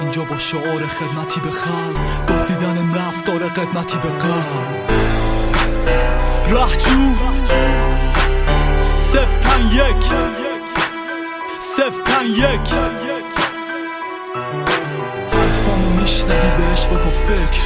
اینجا با شعار خدمتی به خلق، دزدیدن نفت داره قدمتی به قلب. راهجو 051 حرفامو میشنوی بهش بکن فکر،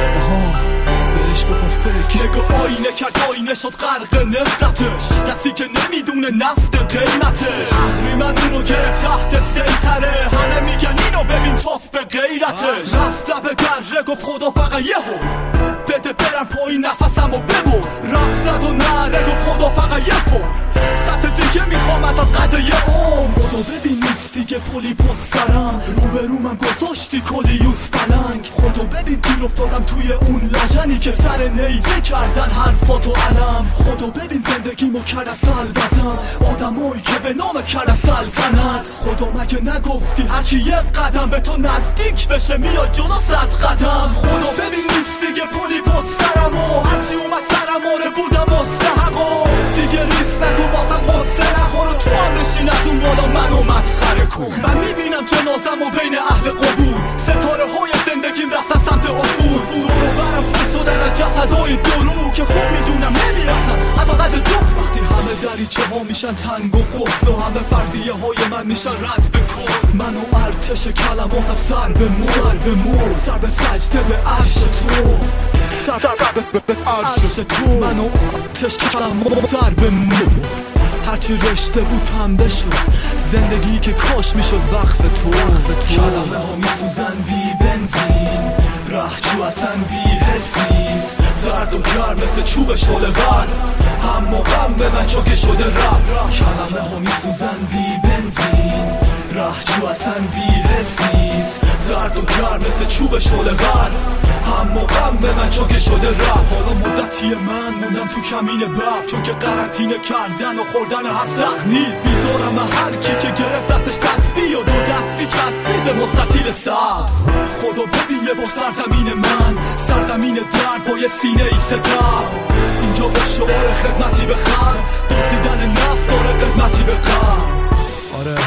بهش بکن فکر. نگاه آینه کرد آینه شد غرق نفرتش، کسی که نمیدونه نفت قیمتش. اهریمن اونو گرفت تحت سیطره، همه میگن اینو ببین توف به غیرتش. رفت به دره گفت خدا فقط یهو بده برم پایین نفسمو ببر. رفت زد و نره گفت خدا فقط یه فر، سطح دیگه میخوام از قده یه خدا ببین نیست دیگه پلی پست سرم، روبرو من گذاشتی کلی یوز پلنگ. خدا ببین دیر افتادم توی اون لجنی که سر نیزه کردن حرفاتو علم. خدا ببین زندگیمو کرد از سلبزم، آدمایی که به نامت کرد از سلطنت. خدا مگه نگفتی هرکی یک قدم به تو نزدیک بشه میاد جلو 100 قدم. خدا ببین نیست دیگه پلی پست سرم و هرچی اومد سرم آره بودم مستحق و دیگه ریس نکن بازم قصه نخور و تو هم بشین از اون بالا منو مسخره کن. من میبینم جنازم و بین اهل قبور، ستاره های زندگیم رفتن سمت افور. دورو برم پر شدن از جسدهای درو که خوب میدونم نمیرسم حتی قد دو. وقتی همه دریچه ها میشن تنگ و قفل و همه فرضیه های من میشن رد به کن، من و ارتش کلماتم سر به مور، سر به سجده به عرش تو، سر به عرش تو. من و ارتش کلماتم سر به مور، هرچی رشته بود پنبه شد، زندگی که کاش میشد وقف تو. کلمه ها میسوزن بی بنزین، رهجو اصلا بی حس نیست، زرد و گرم مثل چوب شعله ور، هم و غم به من چوکه شده رب. کلمه ها میسوزن بی بنزین، رهجو اصلا بی حس نیست، زرد و گرم مثل چوب شعله ور، هم و غم به من چوکه شده رب. حالا مدتی من موندم تو کمین بب، چون که قرنطینه کردن و خوردن هستخ نیست. میذارم هر کی که گرفت دستش تسبیح و دو دستی چسبید به مستطیل سبز. خدا ببین یه با سرزمین من، سرزمین درد با یه سینه ای ستم. اینجا با شعار خدمتی به خلق، دزدیدن نفت داره قدمتی به قلب. آره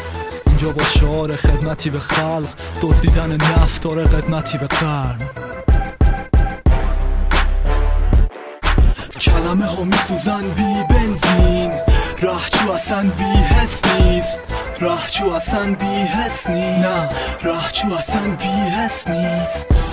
اینجا با شعار خدمتی به خلق، دزدیدن نفت داره قدمتی به قرن. کلمه ها میسوزن بی بنزین، رهجو اصلا بی حس نیست، رهجو اصلا بی حس نیست، نه رهجو اصلا بی حس نیست.